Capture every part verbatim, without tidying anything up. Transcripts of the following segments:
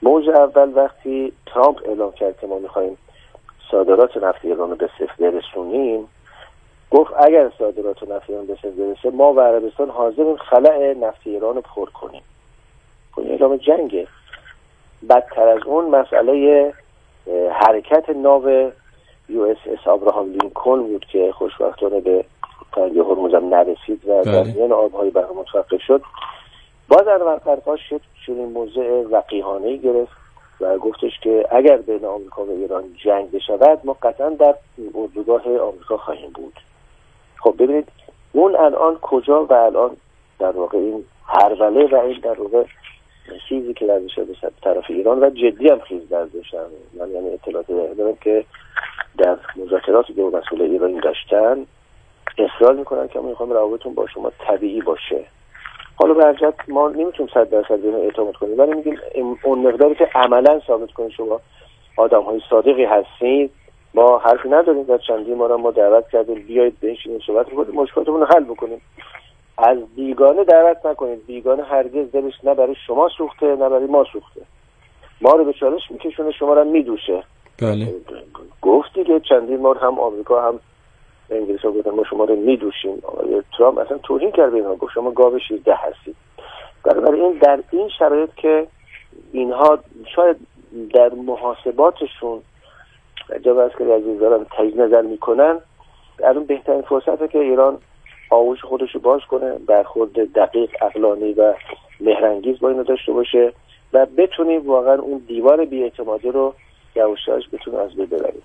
موج اول وقتی ترامپ اعلام کرد که ما میخوایم صادرات نفت ایران رو به صفر برسونیم، گفت اگر صادرات نفت ایران به صفر برسه ما و عربستان حاضریم خلأ نفت ایران رو پر کنیم. خب اعلام جنگه. بدتر از اون مسئله حرکت ناو یو اس اس آبراهام لینکلن بود که خوشبختانه به تنگه هرمز هم نرسید و در میان آبهای بحر متوقف شد. باز انور قرقاش شد چنین موضع وقیحانه‌ای گرفت و گفتش که اگر بین آمریکا و ایران جنگ بشود ما قطعا در اردوگاه آمریکا خواهیم بود. خب ببینید اون الان کجا و الان در واقع این هربله و این در واقع چیزی که درش به طرف ایران و جدی هم خیز درش من یعنی اطلاعات دارم که در مذاکراتی که مسئول ایرانی داشتن اصرار میکنن که ما میخوایم روابطتون با شما طبیعی باشه. حالا به هرجهت ما نمیتونیم صد درصد به اینها اعتماد کنیم، ولی میگیم اون مقداری که عملا ثابت کنید شما آدم های صادقی هستید ما حرفی نداریم. در چندین ما را ما دعوت کردیم بیایید بنشینیم صحبت کنیم مشکلاتمون رو حل بکنیم. از بیگانه دعوت نکنید. بیگانه هرگز دلش نه برای شما سوخته نه برای ما سوخته. ما رو به چالش میکشونه، شما رو میدوشه. بله. گفتی که چندین بار هم آمریکا هم انگلیس ها گفتن ما شما رو میدوشیم. آقای ترامپ اصلا توهین کرد به اینها، گفت شما گاو شیرده هستید. برای این در این شرایط که اینها شاید در محاسباتشون جواب است که عزیزان تجدید نظر میکنن، الان بهترین فرصته که ایران آغوش خودش رو باز کنه، برخورد دقیق عقلانی و مهرانگیز با اینو داشته باشه و بتونیم واقعا اون دیوار بی‌اعتمادی رو یواش یواش بتونه از بین ببریم.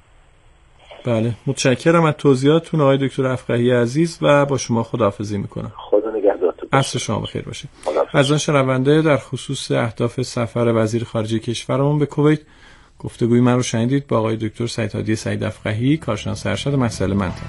بله، متشکرم از توضیحاتتون آقای دکتر افقهی عزیز و با شما خداحافظی میکنم. خدا نگهدارتون. عصر شما بخیر باشه. از آن شنونده در خصوص اهداف سفر وزیر خارجه کشورمون به کویت گفتگوی من رو شنیدید با آقای دکتر سعید هادی سعید افقهی، کارشناس ارشد مسائل منطقه.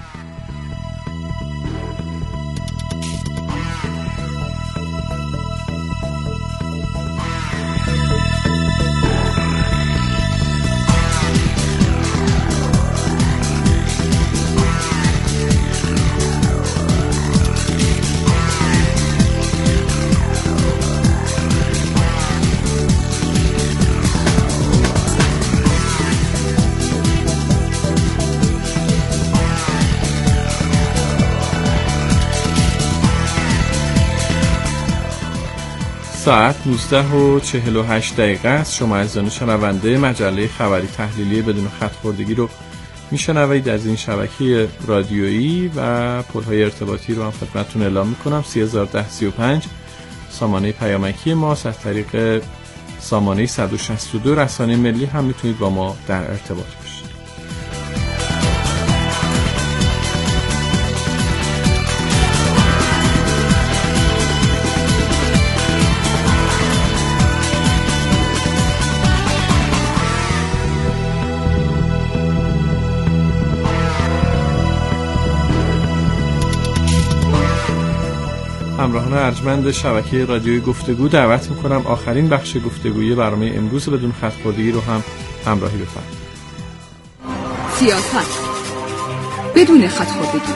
ساعت نوزده و چهل و هشت دقیقه است. شما عزیزان شنونده مجله خبری تحلیلی بدون خط خوردگی رو میشنوید از این شبکه رادیویی و پل‌های ارتباطی رو هم خدمتتون اعلام میکنم. سه هزار و ده سی و پنج سامانه پیامکی ماست. از طریق سامانه صد و شصت و دو رسانه ملی هم میتونید با ما در ارتباط باشید. همراهان ارجمند شبکه رادیوی گفتگو دعوت میکنم آخرین بخش گفتگوی برنامه امروز بدون خط خوردگی رو هم همراهی بفرمایید. سیاست بدون خط خوردگی.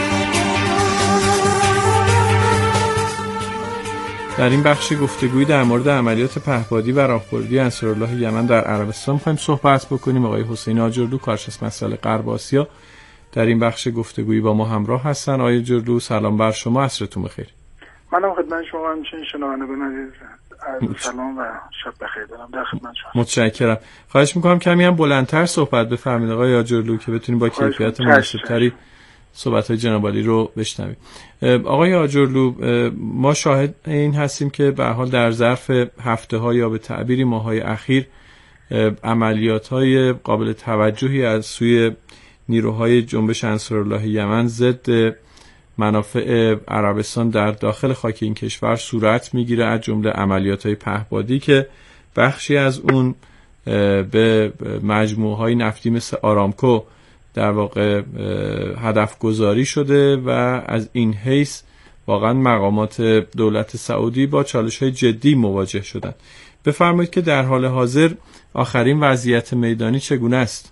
در این بخش گفتگویی در مورد عملیات پهپادی و راهبردی انصارالله یمن در عربستان می‌خوایم صحبت بکنیم. آقای حسین آجرلو، کارشناس مسائل غرب آسیا، در این بخش گفتگویی با ما همراه هستن. آقای آجرلو سلام بر شما، عصرتون بخیر. منم خدمت شما همچنین شنونده عزیز سلام و شب بخیر دارم در خدمت شما. متشکرم. خواهش میکنم کمی هم بلندتر صحبت بفرمایید آقای آجرلو که بتونیم با کیفیت مناسب‌تری صحبت‌های جناب عالی رو بشنویم. آقای آجرلو، ما شاهد این هستیم که به هر حال در ظرف هفته‌ها یا به تعبیری ماه‌های اخیر عملیات‌های قابل توجهی از سوی نیروهای جنبش انصارالله یمن ضد منافع عربستان در داخل خاک این کشور صورت میگیره، از جمله عملیات‌های پهپادی که بخشی از اون به مجموعه‌های نفتی مثل آرامکو در واقع هدف گذاری شده و از این حیث واقعا مقامات دولت سعودی با چالش‌های جدی مواجه شدند. بفرمایید که در حال حاضر آخرین وضعیت میدانی چگونه است؟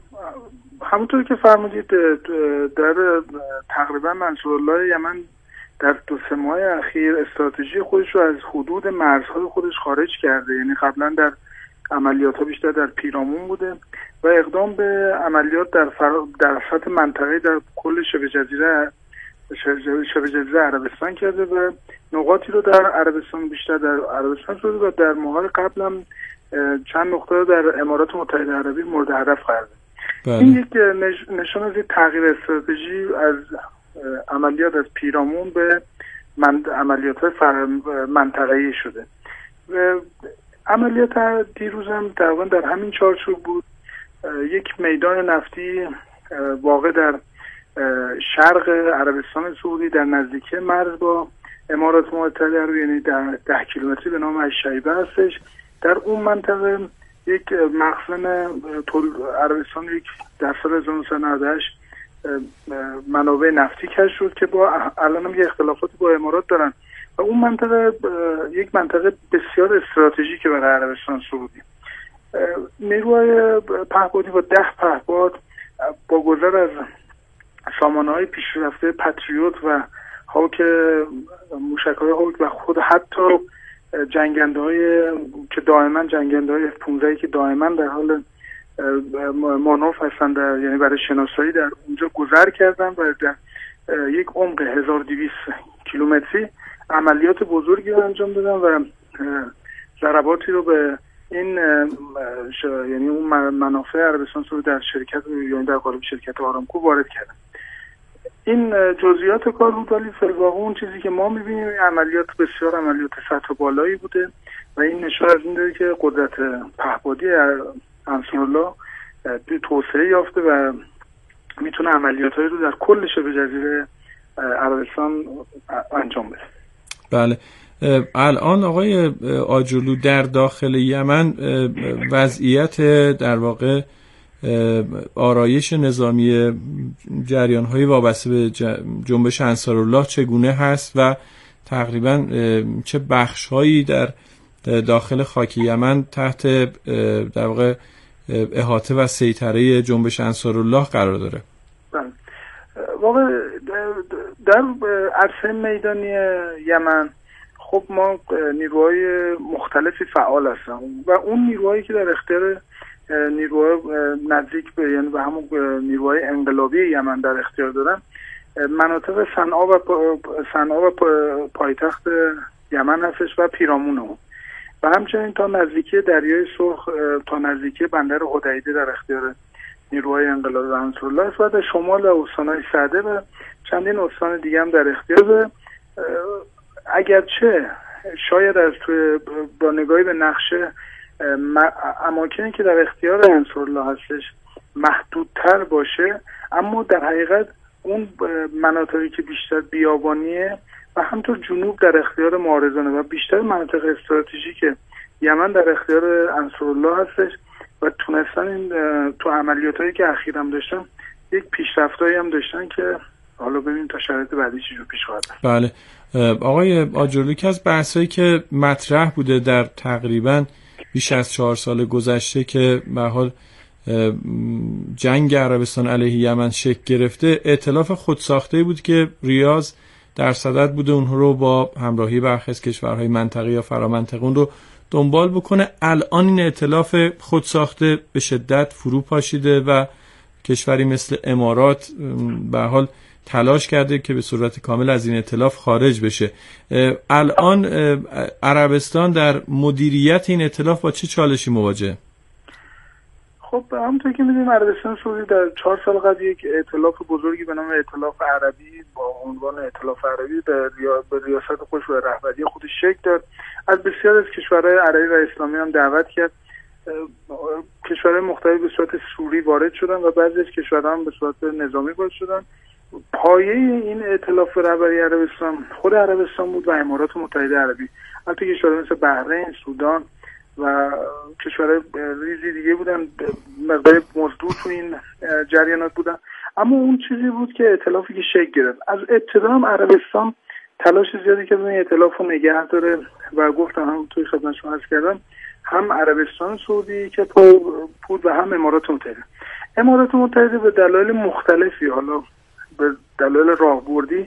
همونطور که فرمودید در تقریبا انصارالله یمن در دو سه ماه اخیر استراتژی خودش رو از حدود مرزهای خودش خارج کرده. یعنی قبلا در عملیات ها بیشتر در پیرامون بوده و اقدام به عملیات در فر... در سطح منطقه در کل شبه جزیره شبه جزیره عربستان کرده و نقاطی رو در عربستان بیشتر در عربستان شده و در ماهای قبل هم چند نقطه در امارات متحده عربی مورد هدف قرار داد. این یک نشان از تغییر استراتژی از عملیات از پیرامون به من... عملیات منطقه‌ای شده. و عملیات دیروز هم تقریبا در همین چارچوب بود. یک میدان نفتی واقع در شرق عربستان سعودی در نزدیکی مرز با امارات متحده عربی، یعنی در ده کیلومتری به نام الشیبه هستش. در اون منطقه یک مخزن عربستان یک در سال هزار و نهصد و نود و هشت منابع نفتی کشف شد که با الان هم یه اختلافاتی با امارات دارن و اون منطقه یک منطقه بسیار استراتژیکه برای عربستان سعودی. نیروهای پهپادی با ده پهپاد با گذر از سامانه‌های پیشرفته پاتریوت و هاوک موشک‌های هاوک و خود حتی جنگنده‌های که دائما جنگنده‌های اف پانزده که دائما در حال مانور هستن، در یعنی برای شناسایی در اونجا گذر کردن و در یک عمق هزار و دویست کیلومتری عملیات بزرگی رو انجام دادن و ضرباتی رو به این یعنی اون منافع عربستان سعودی در شرکت یعنی در قالب شرکت آرامکو وارد کردن. این جزئیات کار بود، ولی فی‌الواقع اون چیزی که ما می‌بینیم عملیات بسیار عملیات سطح بالایی بوده و این نشان از این داره که قدرت پهپادی انصارالله توسعه یافته و میتونه عملیات‌هایی رو در کل شبه جزیره عربستان انجام بده. بله. الان آقای آجرلو در داخل یمن وضعیت در واقع آرایش نظامی جریان‌های وابسته به جنبش انصارالله چگونه هست و تقریبا چه بخش‌هایی در داخل خاک یمن تحت در واقع احاطه و سیطره جنبش انصارالله قرار داره؟ بله. واقع در عرصه میدانی یمن خب ما نیروهای مختلفی فعال هستن و اون نیروهایی که در اختیار نیروهای نزدیک به یعنی به همون نیروهای انقلابی یمن در اختیار دارن مناطق صنعا و صنعا و پایتخت یمن هستش و پیرامون اون و همچنین تا نزدیکی دریای سرخ تا نزدیکی بندر حدیده در اختیار نیروهای انقلابی انصارالله است و در شمال استان‌های سعده و چندین استان دیگه هم در اختیار. اگرچه شاید از توی با نگاهی به نقشه اماکنی که در اختیار انصارالله هستش محدودتر باشه، اما در حقیقت اون مناطقی که بیشتر بیابانیه و همطور جنوب در اختیار معارضانه و بیشتر مناطق استراتژیک یمن در اختیار انصارالله هستش و تونستن این تو عملیاتایی که اخیراً داشتن یک پیشرفتایی هم داشتن که حالا ببینیم تا شرایط بعدی چی رو پیش خواهد. بله. آقای آجرلو، که از بحثایی که مطرح بوده در تقریباً بیش از چهار سال گذشته که به حال جنگ عربستان علیه یمن شکل گرفته، ائتلاف خودساخته‌ای بود که ریاض در صدد بوده اونها رو با همراهی برخی از کشورهای منطقه یا فرامنطقه اون رو دنبال بکنه. الان این ائتلاف خودساخته به شدت فرو پاشیده و کشوری مثل امارات به حال تلاش کرده که به صورت کامل از این ائتلاف خارج بشه. الان عربستان در مدیریت این ائتلاف با چه چالشی مواجهه؟ خب همونطور که می‌دونیم عربستان سعودی در چهار سال قبل یک ائتلاف بزرگی به نام ائتلاف عربی با عنوان ائتلاف عربی به ریاست خودش و رهبری خودش شکل داد. از بسیار از کشورهای عربی و اسلامی هم دعوت کرد. کشورهای مختلف به صورت سوری وارد شدن و بعضی از کشورها هم به صورت نظامی وارد شدن. پایه این ائتلاف رهبری عربستان خود عربستان بود و امارات متحده عربی. البته کشورهای مثل بحرین، سودان و کشورهای ریزی دیگه بودن، مقدار مزدور تو این جریانات بودن، اما اون چیزی بود که ائتلافی که شکل گرفت. از ابتدا هم عربستان تلاش زیادی که این ائتلاف رو نگه داره و گفتم هم توی خدمت شما عرض کردم هم عربستان سعودی که بود و هم امارات متحده. امارات متحده به دلایل مختلفی، حالا به دلایل راهبردی،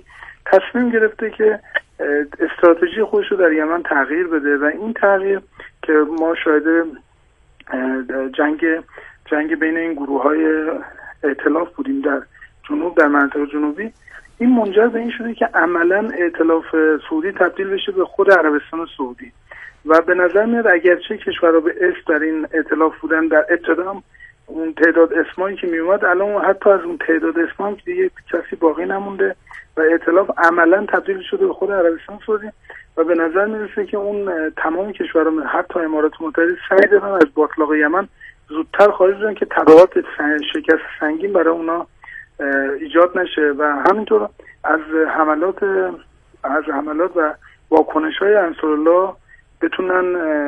تصمیم گرفته که استراتژی خودش رو در یمن تغییر بده و این تغییر که ما شاهد جنگ جنگ بین این گروه‌های ائتلاف بودیم در جنوب، در منطقه جنوبی، این منجر به این شده که عملاً ائتلاف سعودی تبدیل بشه به خود عربستان سعودی و به نظر میاد اگرچه کشورها به اسم در این ائتلاف بودن، در ابتدا اون تعداد اسمایی که میومد الان حتی از اون تعداد اسما که دیگه کسی باقی نمونده و ائتلاف عملاً تبدیل شده به خود عربستان سعودی و به نظر میرسه که اون تمام کشورها حتی امارات متحده سعی دارن از باتلاق یمن زودتر خارج بشن که تبعات شکست سنگین برای اونا ایجاد نشه و همینطور از حملات از حملات و واکنش‌های انصارالله بتونن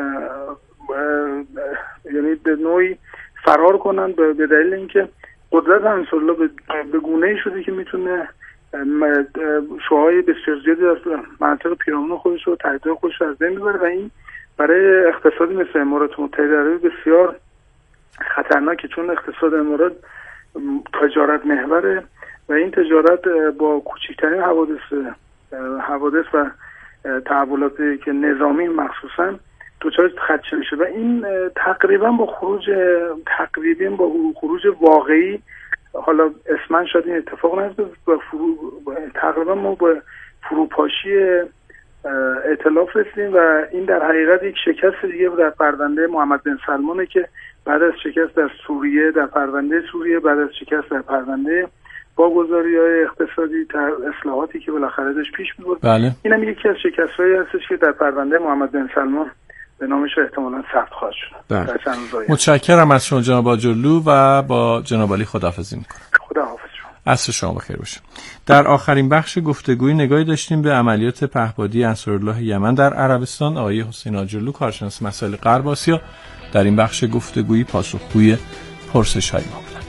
یعنی به نوعی فرار کنن به دلیل اینکه قدرت انصارالله به گونه‌ای شده که میتونه شعاع بسیار زیادی از منطقه پیرامون خودش رو تهدید خودش رو از بین ببره و این برای اقتصادی مثل امارات متحده عربی بسیار خطرناکه، چون اقتصاد امارات تجارت محوره و این تجارت با کوچکترین حوادث حوادث و تحولاتی که نظامی مخصوصا دوچار خدشه میشه و این تقریبا با خروج تقریبا با خروج واقعی، حالا اسمن شاید این اتفاق نیفته، با فرو... تقریبا ما با فروپاشی ائتلاف رسیدیم و این در حقیقت یک شکست دیگه در پرونده محمد بن سلمانه که بعد از شکست در سوریه، در پرونده سوریه، بعد از شکست در پرونده واگذاری‌های اقتصادی، در اصلاحاتی که بالاخره داشت پیش می‌برد، بله. اینم یکی از شکست‌هایی هستش که در پرونده محمد بن سلمان به نامش احتمالاً ثبت خواهد شد. بله. متشکرم از شما جناب آجرلو و با جناب علی خداحافظی می‌کنم. خداحافظ شما. عصر شما بخیر باشه. در آخرین بخش گفتگوی نگاهی داشتیم به عملیات پهپادی انصارالله یمن در عربستان. آقای حسین آجرلو، کارشناس مسائل غرب آسیا، در این بخش گفتگویی پاسخگوی پرسش‌های ما بودند.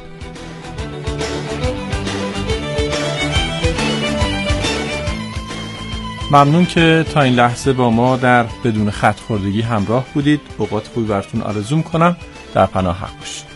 ممنون که تا این لحظه با ما در بدون خط خوردگی همراه بودید. اوقات خوبی براتون آرزو می‌کنم. در پناه حق باشید.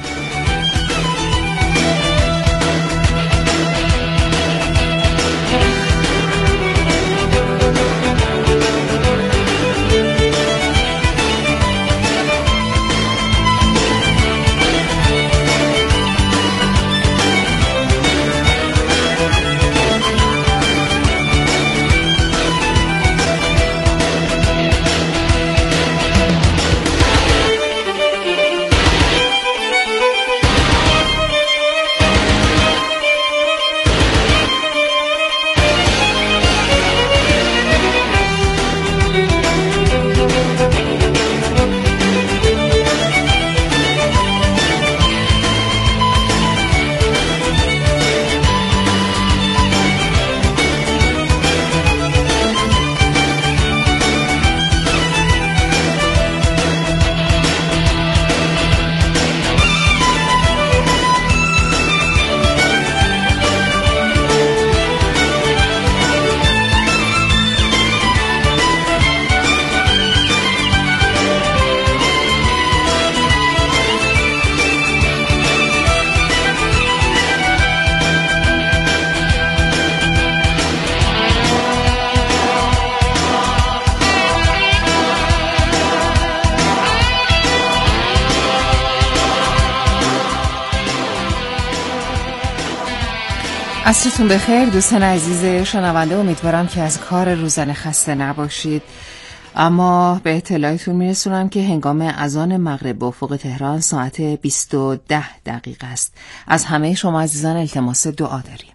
عصرتون بخیر دوستان عزیز شنونده، امیدوارم که از کار روزانه خسته نباشید. اما به اطلاعتون میرسونم که هنگام اذان مغرب به افق تهران ساعت بیست و ده دقیقه است. از همه شما عزیزان التماس دعا داریم.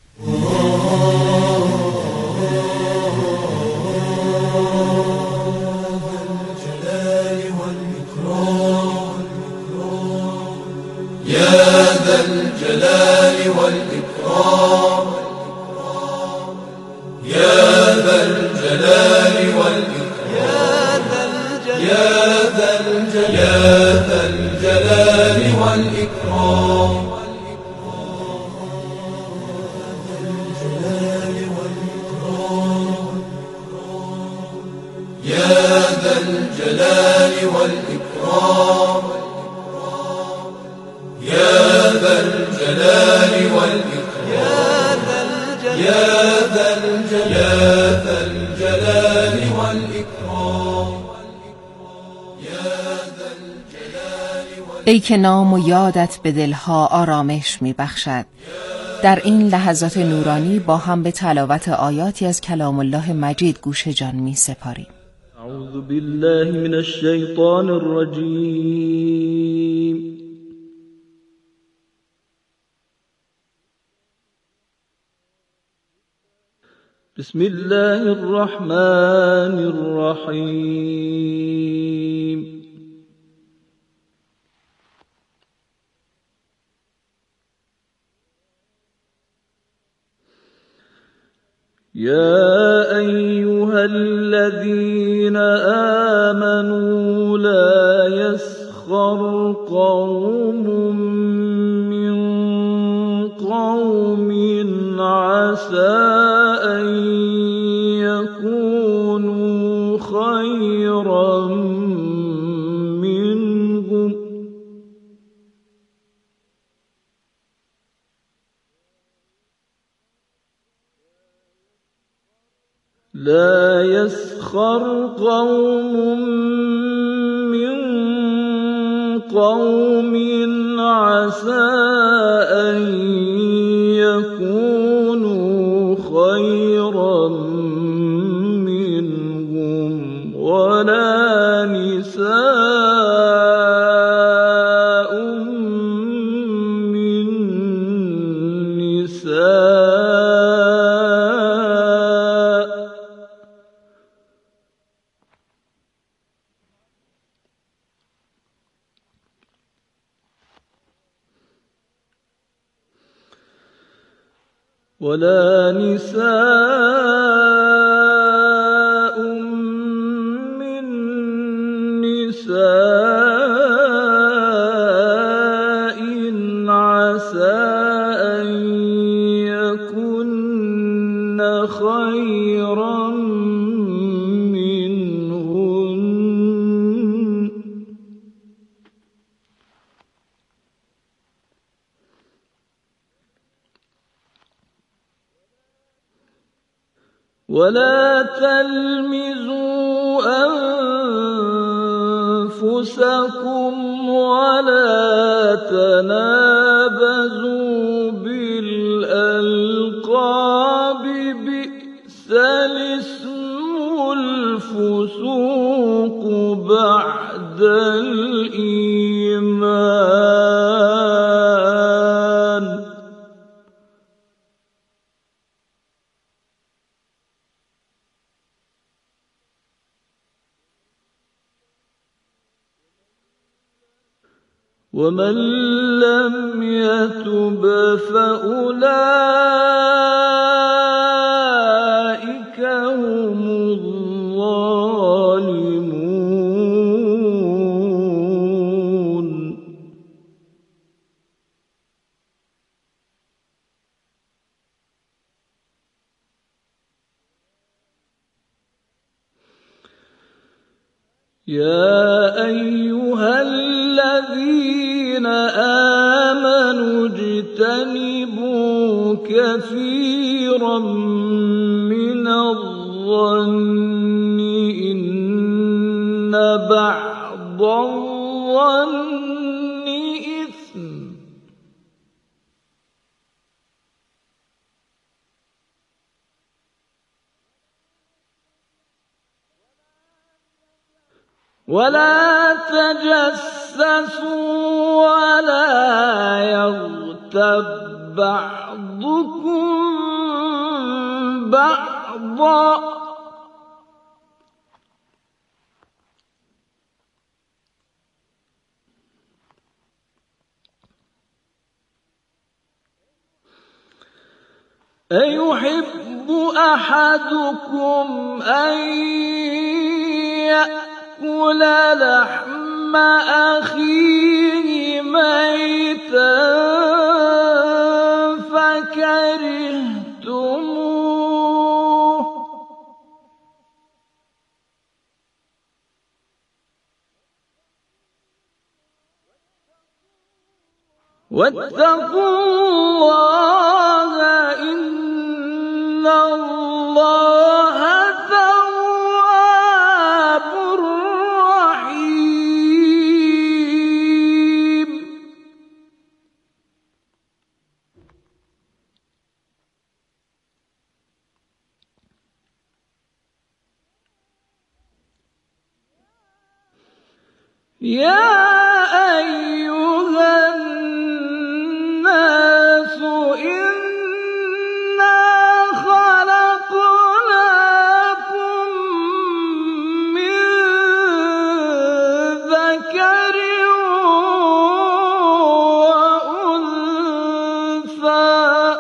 يا ذا الجلال والإكرام يا ذا الجلال والإكرام يا ذا الجلال والإكرام يا ذا الجلال والإكرام يا ذا الجلال والإكرام يا ذا يا ذا الجلال والإكرام. ای که نام و یادت به دلها آرامش می بخشد. در این لحظات نورانی با هم به تلاوت آیاتی از کلام الله مجید گوش جان می سپاریم. اعوذ بالله من الشیطان الرجیم. بسم الله الرحمن الرحیم. يا أيها الذين آمنوا لا يسخر قوم من قوم عسى أن يكونوا خيرا منهم لا يسخر قوم من قوم عسى أن يكونوا خيرا منهم ولا نساء من نساء ولا نساء من نساء عسى أن يكن خيرا منهن ولا تلمزوا أنفسكم ولا تنابزوا بالألقاب بئس الاسم الفسوق بعد الإيمان ومن لم يتب فأولئك هم الظالمون يا أيها الذين آمنوا اجتنبوا كثيرا من الظن إن بعض الظن إثم ولا تجسسوا ولا يغتب بعضكم بعضا أيحب أحدكم أن يأكل لحم أخيه ميتا فكرهتموه واتقوا الله إن الله الله تواب رحيم. يا أيها الناس إنا خلقناكم من ذكر وأنثى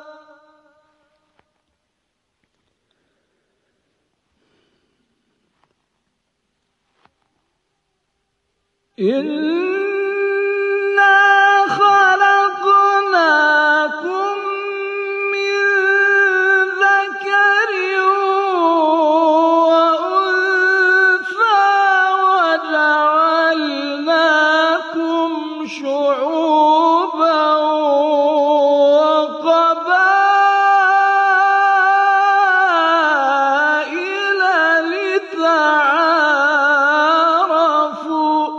إنا خلقناكم من ذكر وأنثى وجعلناكم شعوبا وقبائل لتعارفوا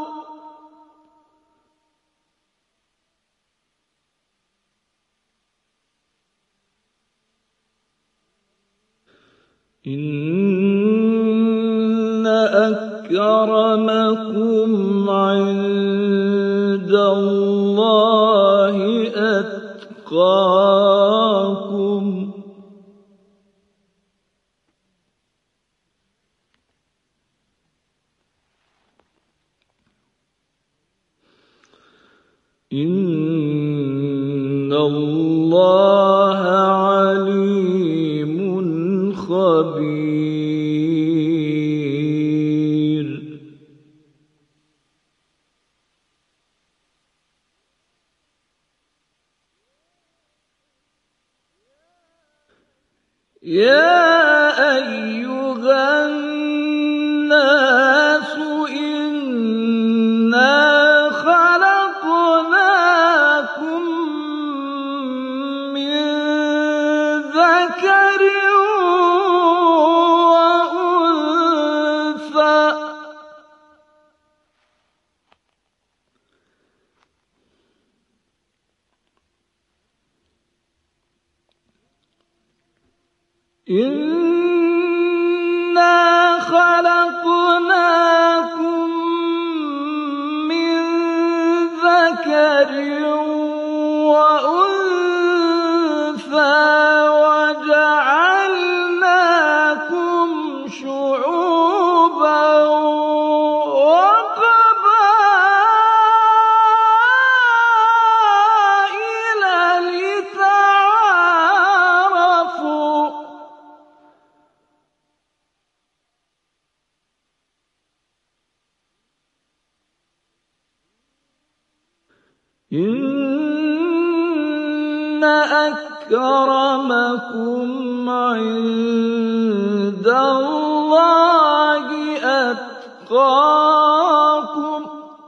إن أكرمكم عند الله أتقاكم إن الله عليم خبير. يا أيها الناس إنا خلقناكم من ذكر وأنثى إنا خلقناكم من ذكر وأنثى وجعلناكم شعوبا وقبائل لتعارفوا إن أكرمكم عند الله أتقاكم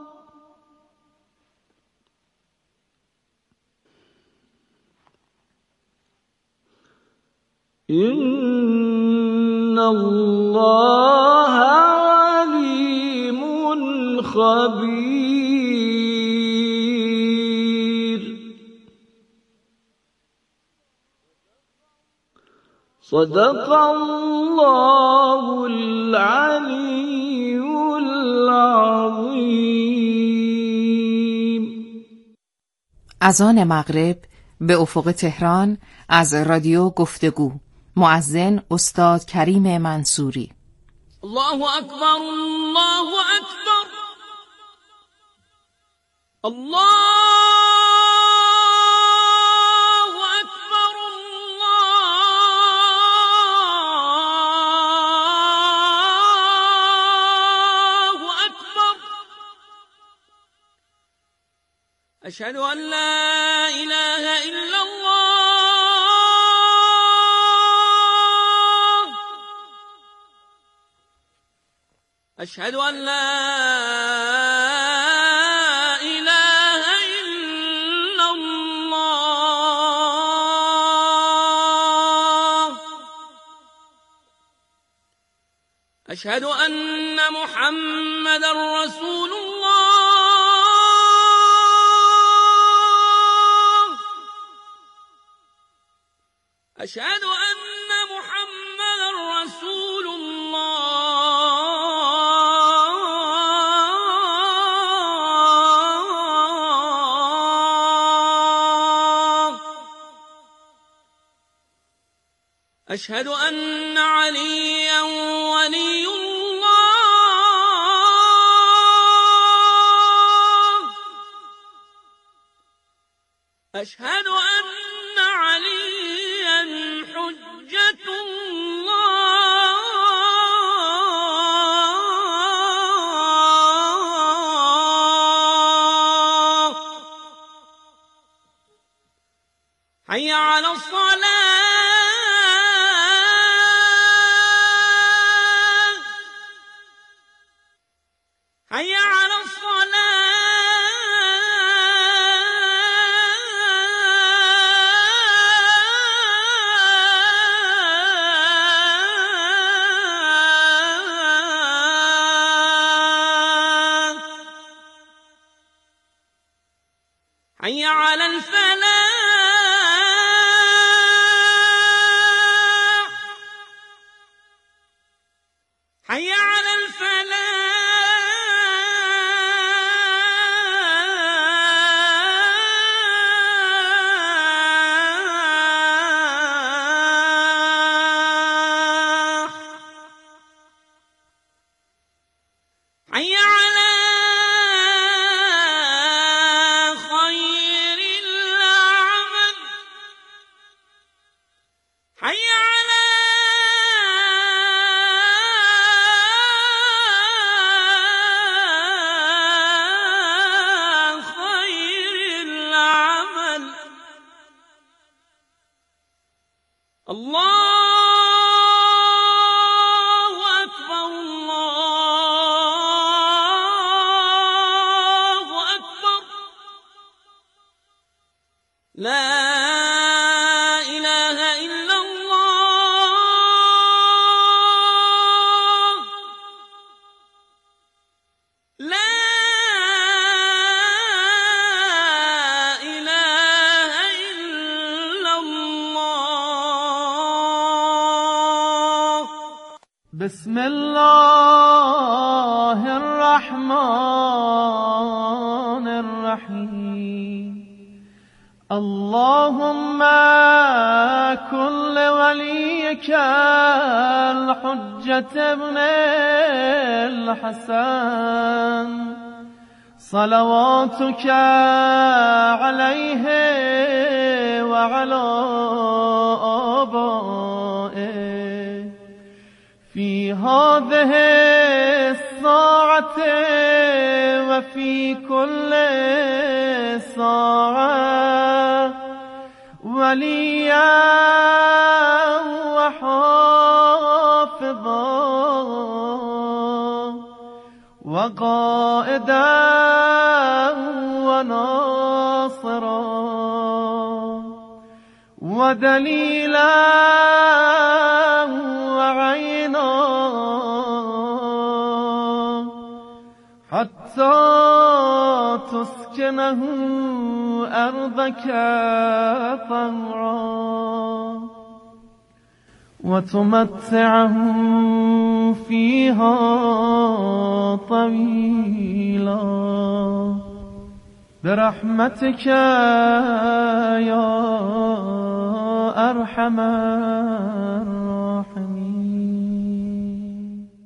إن الله عليم خبير. صدق الله العلي العظيم. اذان مغرب به افق تهران از رادیو گفتگو. مؤذن استاد کریم منصوری. الله اکبر، الله اکبر، الله أشهد أن لا إله إلا الله، أشهد أن لا إله إلا الله، اشهد ان محمد رسول الله اشهد ان محمد رسول الله اشهد ان عليا ولي الله اشهد ان عليا حجة الله حي على الصلاة حي على الصلاة حي على الفلاح حي على الفلاح حي على خير العمل حي على خير العمل الله أكبر الله أكبر لا إله إلا الله لا إله إلا الله بسم الله الرحمن الرحيم اللهم كن لوليك الحجة ابن الحسن صلواتك عليه وعلى آبائه في هذه الساعة وفي كل ساعة وليا وحافظا وقائدا وناصرا ودليلا وعينا حتى تسكنه أرضك طوعا وتمتعه فيها طويلا برحمتك يا أرحم الراحمين.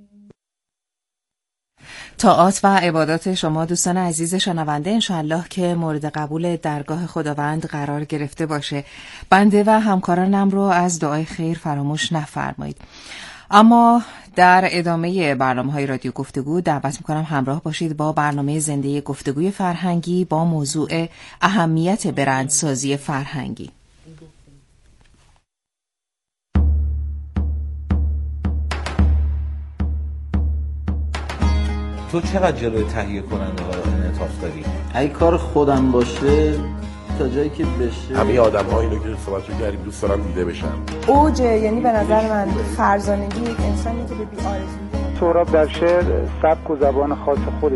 طاعات و عبادات شما دوستان عزیز شنونده انشاءالله که مورد قبول درگاه خداوند قرار گرفته باشه. بنده و همکارانم رو از دعای خیر فراموش نفرمایید. اما در ادامه برنامه‌های رادیو گفتگو دعوت می‌کنم همراه باشید با برنامه زنده گفتگوی فرهنگی با موضوع اهمیت برندسازی فرهنگی. تو چقدر جلوی تهیه کننده ها انعطاف داری؟ اگه کار خودم باشه تا جایی که بشه. همه آدم ها اینو که صحبت رو کردیم دوست دارم دیده بشن. اوجه، یعنی به نظر من فرزانگی یک انسانی که به بی‌آرزویی سهراب در شعر سبک و زبان خاص خودش